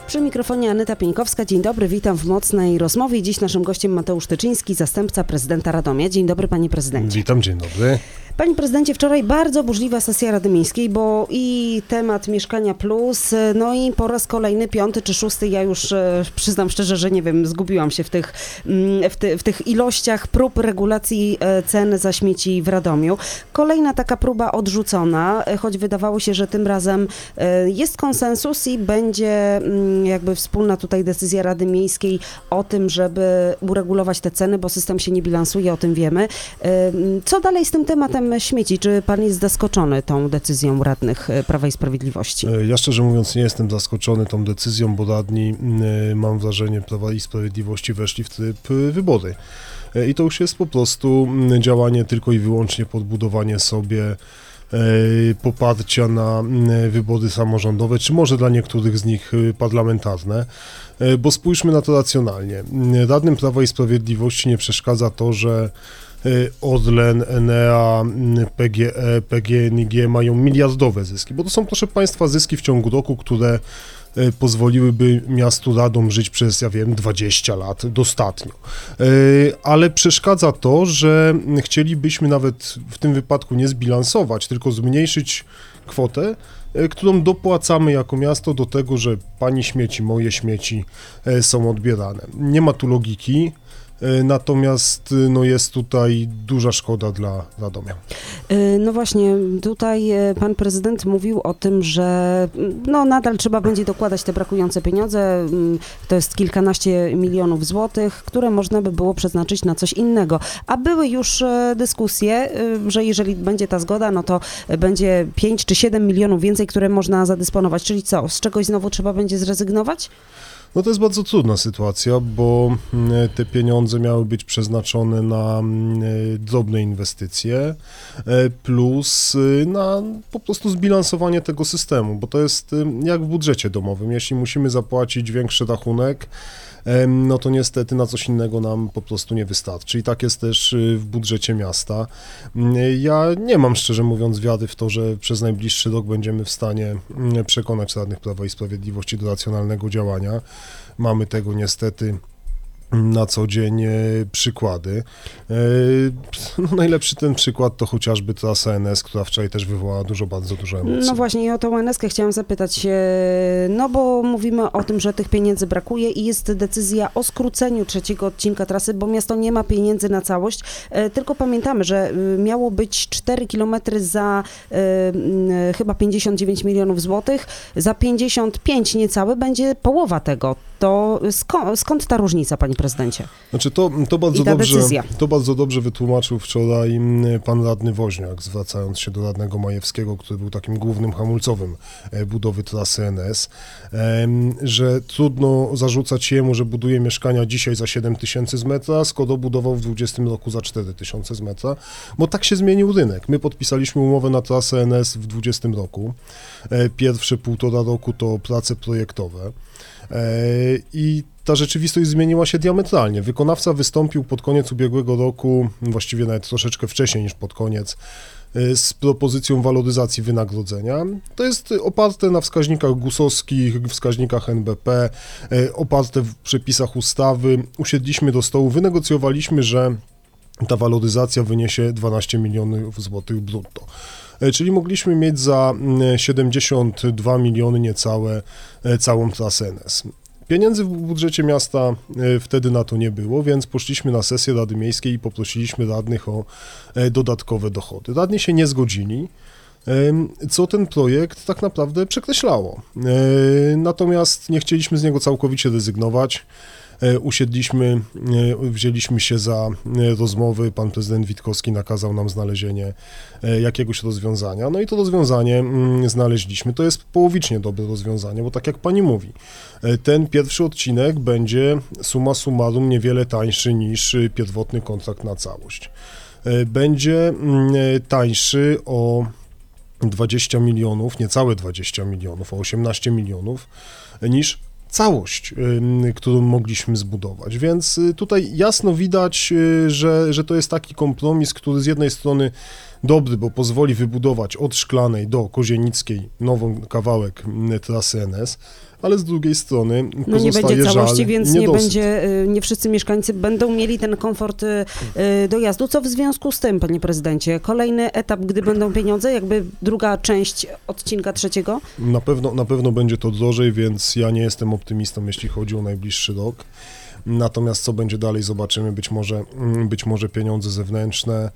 Przy mikrofonie Aneta Pieńkowska. Dzień dobry, witam w Mocnej Rozmowie. Dziś naszym gościem Mateusz Tyczyński, zastępca prezydenta Radomia. Dzień dobry, panie prezydencie. Witam, dzień dobry. Panie prezydencie, wczoraj bardzo burzliwa sesja Rady Miejskiej, bo i temat Mieszkania Plus, no i po raz kolejny, 5. czy 6, ja już przyznam szczerze, że nie wiem, zgubiłam się w tych ilościach prób regulacji cen za śmieci w Radomiu. Kolejna taka próba odrzucona, choć wydawało się, że tym razem jest konsensus i będzie jakby wspólna tutaj decyzja Rady Miejskiej o tym, żeby uregulować te ceny, bo system się nie bilansuje, o tym wiemy. Co dalej z tym tematem śmieci? Czy pan jest zaskoczony tą decyzją radnych Prawa i Sprawiedliwości? Ja szczerze mówiąc nie jestem zaskoczony tą decyzją, bo radni, mam wrażenie, Prawa i Sprawiedliwości weszli w tryb wybory. I to już jest po prostu działanie tylko i wyłącznie podbudowanie sobie poparcia na wybory samorządowe, czy może dla niektórych z nich parlamentarne, bo spójrzmy na to racjonalnie. Radnym Prawa i Sprawiedliwości nie przeszkadza to, że Orlen, Enea, PGE, PGNiG mają miliardowe zyski, bo to są, proszę państwa, zyski w ciągu roku, które pozwoliłyby miastu Radom żyć przez, 20 lat dostatnio. Ale przeszkadza to, że chcielibyśmy nawet w tym wypadku nie zbilansować, tylko zmniejszyć kwotę, którą dopłacamy jako miasto do tego, że pani śmieci, moje śmieci są odbierane. Nie ma tu logiki. Natomiast jest tutaj duża szkoda dla Radomia. No właśnie, tutaj pan prezydent mówił o tym, że nadal trzeba będzie dokładać te brakujące pieniądze. To jest kilkanaście milionów złotych, które można by było przeznaczyć na coś innego. A były już dyskusje, że jeżeli będzie ta zgoda, no to będzie 5 czy 7 milionów więcej, które można zadysponować. Czyli co, z czegoś znowu trzeba będzie zrezygnować? No to jest bardzo trudna sytuacja, bo te pieniądze miały być przeznaczone na drobne inwestycje plus na po prostu zbilansowanie tego systemu, bo to jest jak w budżecie domowym. Jeśli musimy zapłacić większy rachunek, no to niestety na coś innego nam po prostu nie wystarczy. I tak jest też w budżecie miasta. Ja nie mam, szczerze mówiąc, wiary w to, że przez najbliższy rok będziemy w stanie przekonać radnych Prawa i Sprawiedliwości do racjonalnego działania. Mamy tego niestety na co dzień przykłady. Najlepszy ten przykład to chociażby trasa NS, która wczoraj też wywołała bardzo dużo emocji. No właśnie, i o tą NS-kę chciałam zapytać, bo mówimy o tym, że tych pieniędzy brakuje i jest decyzja o skróceniu 3. odcinka trasy, bo miasto nie ma pieniędzy na całość, tylko pamiętamy, że miało być 4 kilometry za chyba 59 milionów złotych, za 55 niecałe będzie połowa tego. To skąd ta różnica, panie prezydencie? Znaczy to bardzo dobrze wytłumaczył wczoraj pan radny Woźniak, zwracając się do radnego Majewskiego, który był takim głównym hamulcowym budowy trasy NS, że trudno zarzucać jemu, że buduje mieszkania dzisiaj za 7 tysięcy z metra, skoro budował w 20 roku za 4 tysiące z metra, bo tak się zmienił rynek. My podpisaliśmy umowę na trasę NS w 20 roku. Pierwsze 1,5 roku to prace projektowe. I ta rzeczywistość zmieniła się diametralnie. Wykonawca wystąpił pod koniec ubiegłego roku, właściwie nawet troszeczkę wcześniej niż pod koniec, z propozycją waloryzacji wynagrodzenia. To jest oparte na wskaźnikach GUS-owskich, wskaźnikach NBP, oparte w przepisach ustawy. Usiedliśmy do stołu, wynegocjowaliśmy, że ta waloryzacja wyniesie 12 milionów złotych brutto. Czyli mogliśmy mieć za 72 miliony niecałe całą trasę NS. Pieniędzy w budżecie miasta wtedy na to nie było, więc poszliśmy na sesję Rady Miejskiej i poprosiliśmy radnych o dodatkowe dochody. Radni się nie zgodzili, co ten projekt tak naprawdę przekreślało. Natomiast nie chcieliśmy z niego całkowicie rezygnować. Usiedliśmy, wzięliśmy się za rozmowy, pan prezydent Witkowski nakazał nam znalezienie jakiegoś rozwiązania, no i to rozwiązanie znaleźliśmy. To jest połowicznie dobre rozwiązanie, bo tak jak pani mówi, ten pierwszy odcinek będzie summa summarum niewiele tańszy niż pierwotny kontrakt na całość. Będzie tańszy o 20 milionów, niecałe 20 milionów, o 18 milionów niż całość, którą mogliśmy zbudować. Więc tutaj jasno widać, że to jest taki kompromis, który z jednej strony dobry, bo pozwoli wybudować od Szklanej do Kozienickiej nową kawałek trasy NS, ale z drugiej strony no nie będzie całości, żal, więc nie wszyscy mieszkańcy będą mieli ten komfort dojazdu. Co w związku z tym, panie prezydencie? Kolejny etap, gdy będą pieniądze, jakby druga część odcinka trzeciego? Na pewno będzie to drożej, więc ja nie jestem optymistą, jeśli chodzi o najbliższy rok. Natomiast co będzie dalej, zobaczymy. Być może pieniądze zewnętrzne,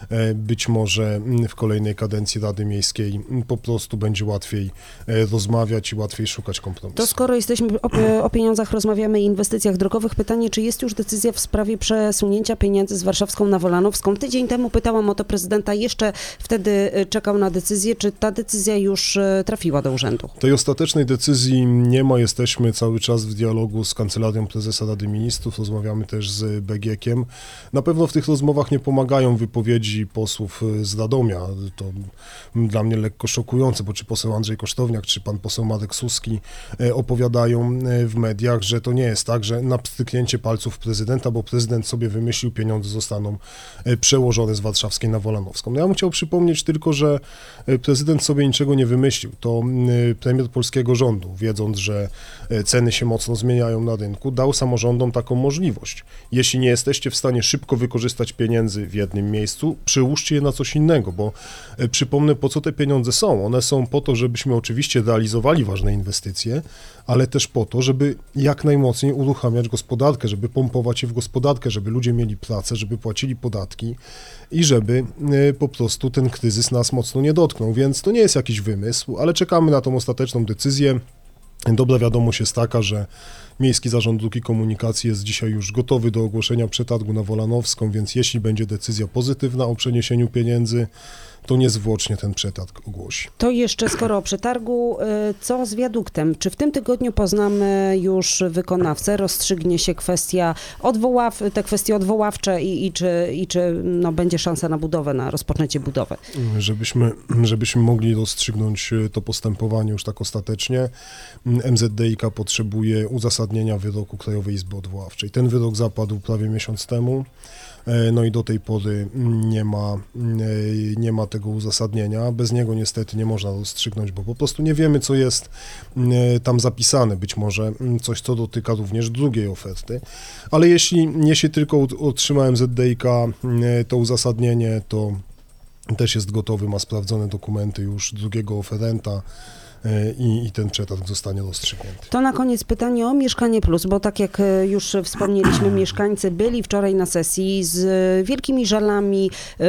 być może w kolejnej kadencji Rady Miejskiej po prostu będzie łatwiej rozmawiać i łatwiej szukać kompromisu. To skoro jesteśmy o pieniądzach, rozmawiamy i inwestycjach drogowych, pytanie, czy jest już decyzja w sprawie przesunięcia pieniędzy z warszawską na Wolanowską? Tydzień temu pytałam o to prezydenta, jeszcze wtedy czekał na decyzję. Czy ta decyzja już trafiła do urzędu? Tej ostatecznej decyzji nie ma. Jesteśmy cały czas w dialogu z Kancelarią Prezesa Rady Ministrów, rozmawiamy też z BGK-iem. Na pewno w tych rozmowach nie pomagają wypowiedzi posłów z Radomia. To dla mnie lekko szokujące, bo czy poseł Andrzej Kosztowniak, czy pan poseł Marek Suski opowiadają w mediach, że to nie jest tak, że na pstryknięcie palców prezydenta, bo prezydent sobie wymyślił, pieniądze zostaną przełożone z warszawskiej na Wolanowską. No ja bym chciał przypomnieć tylko, że prezydent sobie niczego nie wymyślił. To premier polskiego rządu, wiedząc, że ceny się mocno zmieniają na rynku, dał samorządom taką możliwość. Jeśli nie jesteście w stanie szybko wykorzystać pieniędzy w jednym miejscu, przełóżcie je na coś innego, bo przypomnę, po co te pieniądze są. One są po to, żebyśmy oczywiście realizowali ważne inwestycje, ale też po to, żeby jak najmocniej uruchamiać gospodarkę, żeby pompować je w gospodarkę, żeby ludzie mieli pracę, żeby płacili podatki i żeby po prostu ten kryzys nas mocno nie dotknął. Więc to nie jest jakiś wymysł, ale czekamy na tą ostateczną decyzję. Dobra wiadomość jest taka, że Miejski Zarząd Dróg i Komunikacji jest dzisiaj już gotowy do ogłoszenia przetargu na Wolanowską, więc jeśli będzie decyzja pozytywna o przeniesieniu pieniędzy, to niezwłocznie ten przetarg ogłosi. To jeszcze skoro o przetargu, co z wiaduktem? Czy w tym tygodniu poznamy już wykonawcę? Rozstrzygnie się kwestia te kwestie odwoławcze i czy no, będzie szansa na budowę, na rozpoczęcie budowy? Żebyśmy mogli rozstrzygnąć to postępowanie już tak ostatecznie, MZDiK potrzebuje uzasadnienia wyroku Krajowej Izby Odwoławczej. Ten wyrok zapadł prawie miesiąc temu. No i do tej pory nie ma tego uzasadnienia. Bez niego niestety nie można rozstrzygnąć, bo po prostu nie wiemy, co jest tam zapisane. Być może coś, co dotyka również drugiej oferty. Ale jeśli tylko otrzyma MZDiK to uzasadnienie, to też jest gotowy, ma sprawdzone dokumenty już drugiego oferenta. I ten przetarg zostanie rozstrzygnięty. To na koniec pytanie o Mieszkanie Plus, bo tak jak już wspomnieliśmy, mieszkańcy byli wczoraj na sesji z wielkimi żalami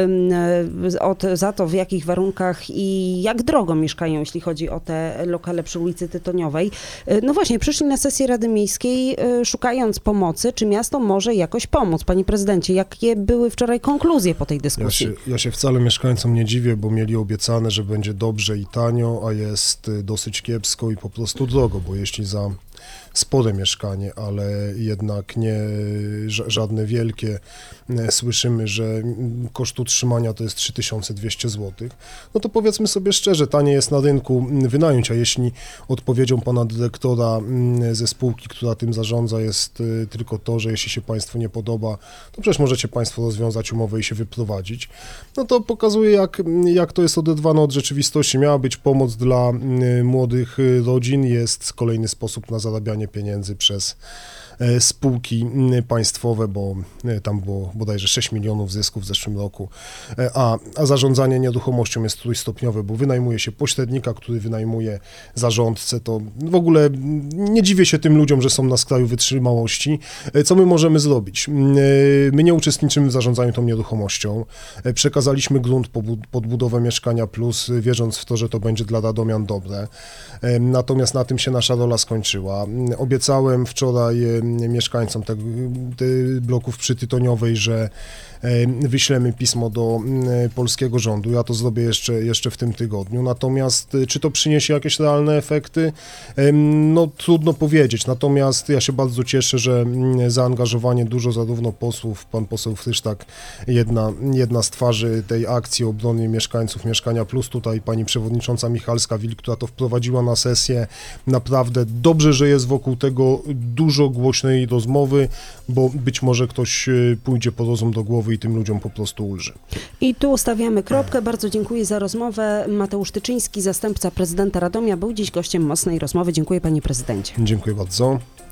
za to, w jakich warunkach i jak drogo mieszkają, jeśli chodzi o te lokale przy ulicy Tytoniowej. No właśnie, przyszli na sesję Rady Miejskiej szukając pomocy. Czy miasto może jakoś pomóc? Panie prezydencie, jakie były wczoraj konkluzje po tej dyskusji? Ja się wcale mieszkańcom nie dziwię, bo mieli obiecane, że będzie dobrze i tanio, a jest dosyć kiepsko i po prostu drogo, bo jeśli za spore mieszkanie, ale jednak nie żadne wielkie, słyszymy, że koszt utrzymania to jest 3200 zł, no to powiedzmy sobie szczerze, taniej jest na rynku wynająć, a jeśli odpowiedzią pana dyrektora ze spółki, która tym zarządza, jest tylko to, że jeśli się państwu nie podoba, to przecież możecie państwo rozwiązać umowę i się wyprowadzić, no to pokazuje, jak to jest oderwane od rzeczywistości. Miała być pomoc dla młodych rodzin, jest kolejny sposób na zarabianie pieniędzy przez spółki państwowe, bo tam było bodajże 6 milionów zysków w zeszłym roku, a zarządzanie nieruchomością jest trójstopniowe, bo wynajmuje się pośrednika, który wynajmuje zarządcę, to w ogóle nie dziwię się tym ludziom, że są na skraju wytrzymałości. Co my możemy zrobić? My nie uczestniczymy w zarządzaniu tą nieruchomością, przekazaliśmy grunt pod budowę Mieszkania Plus, wierząc w to, że to będzie dla radomian dobre, natomiast na tym się nasza rola skończyła. Obiecałem wczoraj mieszkańcom tych bloków przy Tytoniowej, że wyślemy pismo do polskiego rządu. Ja to zrobię jeszcze w tym tygodniu. Natomiast czy to przyniesie jakieś realne efekty? No trudno powiedzieć. Natomiast ja się bardzo cieszę, że zaangażowanie dużo zarówno posłów, pan poseł Frysztak, jedna z twarzy tej akcji obrony mieszkańców Mieszkania Plus, tutaj pani przewodnicząca Michalska-Wilk, która to wprowadziła na sesję. Naprawdę dobrze, że jest wokół tego dużo głośnej rozmowy, bo być może ktoś pójdzie po rozum do głowy i tym ludziom po prostu ulży. I tu stawiamy kropkę. Bardzo dziękuję za rozmowę. Mateusz Tyczyński, zastępca prezydenta Radomia, był dziś gościem Mocnej Rozmowy. Dziękuję, panie prezydencie. Dziękuję bardzo.